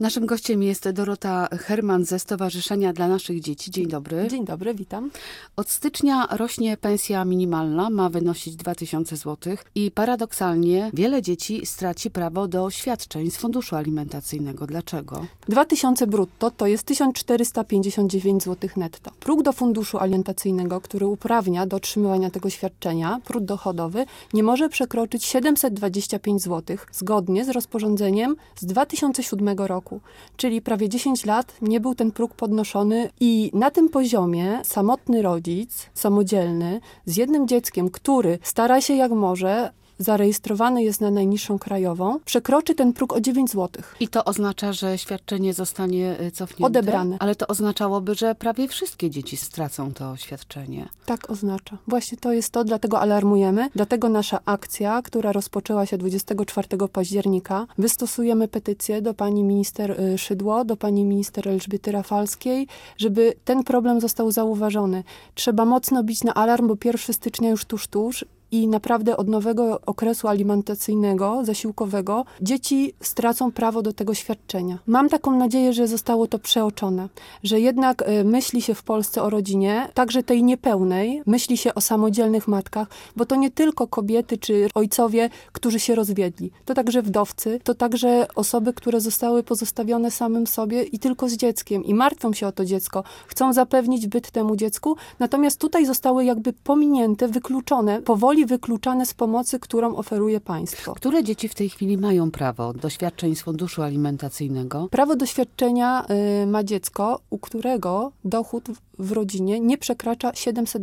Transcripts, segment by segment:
Naszym gościem jest Dorota Herman ze Stowarzyszenia dla Naszych Dzieci. Dzień dobry. Dzień dobry, witam. Od stycznia rośnie pensja minimalna, ma wynosić 2000 zł i paradoksalnie wiele dzieci straci prawo do świadczeń z funduszu alimentacyjnego. Dlaczego? 2000 brutto to jest 1459 zł netto. Próg do funduszu alimentacyjnego, który uprawnia do otrzymywania tego świadczenia, próg dochodowy, nie może przekroczyć 725 zł, zgodnie z rozporządzeniem z 2007 roku. Czyli prawie 10 lat nie był ten próg podnoszony i na tym poziomie samotny rodzic, samodzielny, z jednym dzieckiem, który stara się jak może, zarejestrowany jest na najniższą krajową, przekroczy ten próg o 9 zł. I to oznacza, że świadczenie zostanie cofnięte? Odebrane. Ale to oznaczałoby, że prawie wszystkie dzieci stracą to świadczenie. Tak oznacza. Właśnie to jest to, dlatego alarmujemy. Dlatego nasza akcja, która rozpoczęła się 24 października, wystosujemy petycję do pani minister Szydło, do pani minister Elżbiety Rafalskiej, żeby ten problem został zauważony. Trzeba mocno bić na alarm, bo 1 stycznia już tuż. I naprawdę od nowego okresu alimentacyjnego, zasiłkowego, dzieci stracą prawo do tego świadczenia. Mam taką nadzieję, że zostało to przeoczone, że jednak myśli się w Polsce o rodzinie, także tej niepełnej, myśli się o samodzielnych matkach, bo to nie tylko kobiety czy ojcowie, którzy się rozwiedli. To także wdowcy, to także osoby, które zostały pozostawione samym sobie i tylko z dzieckiem i martwią się o to dziecko, chcą zapewnić byt temu dziecku, natomiast tutaj zostały jakby pominięte, wykluczone, powoli wykluczane z pomocy, którą oferuje państwo. Które dzieci w tej chwili mają prawo do świadczeń z funduszu alimentacyjnego? Prawo do świadczenia ma dziecko, u którego dochód w rodzinie nie przekracza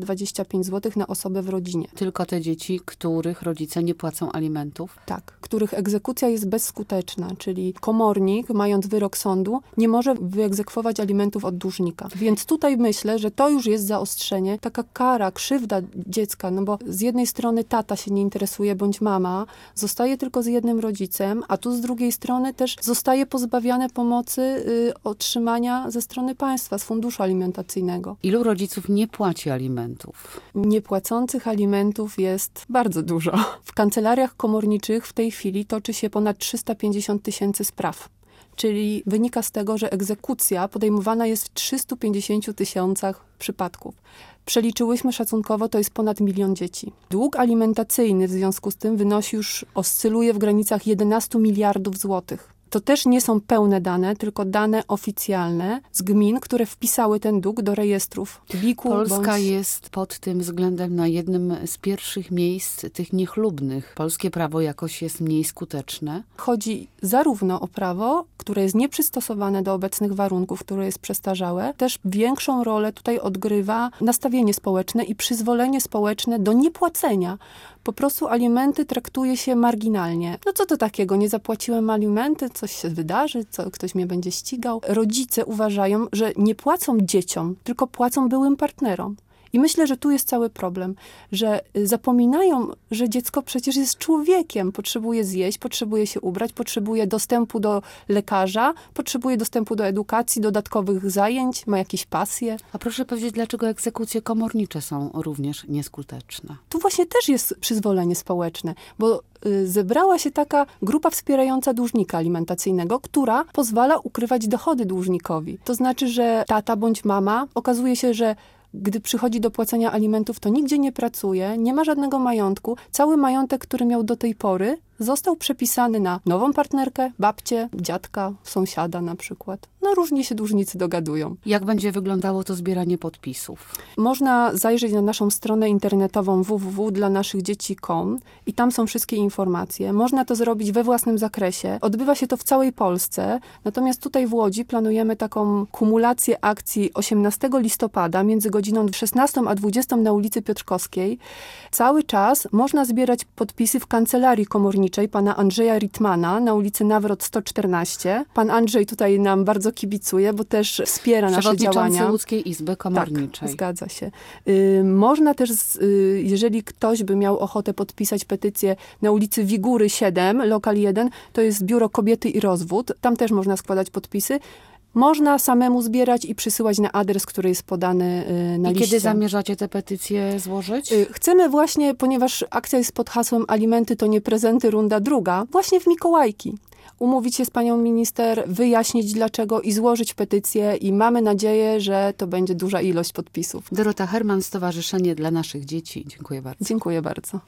725 zł na osobę w rodzinie. Tylko te dzieci, których rodzice nie płacą alimentów? Tak, których egzekucja jest bezskuteczna, czyli komornik, mając wyrok sądu, nie może wyegzekwować alimentów od dłużnika. Więc tutaj myślę, że to już jest zaostrzenie, taka kara, krzywda dziecka, no bo z jednej strony tata się nie interesuje, bądź mama, zostaje tylko z jednym rodzicem, a tu z drugiej strony też zostaje pozbawiane pomocy otrzymania ze strony państwa, z funduszu alimentacyjnego. Ilu rodziców nie płaci alimentów? Niepłacących alimentów jest bardzo dużo. W kancelariach komorniczych w tej chwili toczy się ponad 350 000 spraw. Czyli wynika z tego, że egzekucja podejmowana jest w 350 000 przypadków. Przeliczyłyśmy szacunkowo, to jest ponad 1 000 000 dzieci. Dług alimentacyjny w związku z tym wynosi już, oscyluje w granicach 11 miliardów złotych. To też nie są pełne dane, tylko dane oficjalne z gmin, które wpisały ten dług do rejestrów BIK-u. Polska jest pod tym względem na jednym z pierwszych miejsc tych niechlubnych. Polskie prawo jakoś jest mniej skuteczne. Chodzi zarówno o prawo, które jest nieprzystosowane do obecnych warunków, które jest przestarzałe, też większą rolę tutaj odgrywa nastawienie społeczne i przyzwolenie społeczne do niepłacenia. Po prostu alimenty traktuje się marginalnie. No co to takiego? Nie zapłaciłem alimenty, coś się wydarzy, ktoś mnie będzie ścigał. Rodzice uważają, że nie płacą dzieciom, tylko płacą byłym partnerom. I myślę, że tu jest cały problem, że zapominają, że dziecko przecież jest człowiekiem, potrzebuje zjeść, potrzebuje się ubrać, potrzebuje dostępu do lekarza, potrzebuje dostępu do edukacji, dodatkowych zajęć, ma jakieś pasje. A proszę powiedzieć, dlaczego egzekucje komornicze są również nieskuteczne? Tu właśnie też jest przyzwolenie społeczne, bo zebrała się taka grupa wspierająca dłużnika alimentacyjnego, która pozwala ukrywać dochody dłużnikowi. To znaczy, że tata bądź mama, okazuje się, że gdy przychodzi do płacenia alimentów, to nigdzie nie pracuje, nie ma żadnego majątku. Cały majątek, który miał do tej pory, został przepisany na nową partnerkę, babcię, dziadka, sąsiada na przykład. No różnie się dłużnicy dogadują. Jak będzie wyglądało to zbieranie podpisów? Można zajrzeć na naszą stronę internetową www.dlanaszych.dzieci.com i tam są wszystkie informacje. Można to zrobić we własnym zakresie. Odbywa się to w całej Polsce. Natomiast tutaj w Łodzi planujemy taką kumulację akcji 18 listopada między godziną 16 a 20 na ulicy Piotrkowskiej. Cały czas można zbierać podpisy w kancelarii komorniczej pana Andrzeja Ritmana na ulicy Nawrot 114. Pan Andrzej tutaj nam bardzo kibicuje, bo też wspiera nasze działania. Przewodniczący Łódzkiej Izby Komorniczej. Tak, zgadza się. Można też, jeżeli ktoś by miał ochotę podpisać petycję na ulicy Wigury 7, lokal 1, to jest Biuro Kobiety i Rozwód. Tam też można składać podpisy. Można samemu zbierać i przysyłać na adres, który jest podany na liście. I kiedy zamierzacie te petycje złożyć? Chcemy właśnie, ponieważ akcja jest pod hasłem Alimenty to nie prezenty, runda druga, właśnie w Mikołajki. umówić się z panią minister, wyjaśnić dlaczego i złożyć petycję i mamy nadzieję, że to będzie duża ilość podpisów. Dorota Herman, Stowarzyszenie dla Naszych Dzieci. Dziękuję bardzo. Dziękuję bardzo.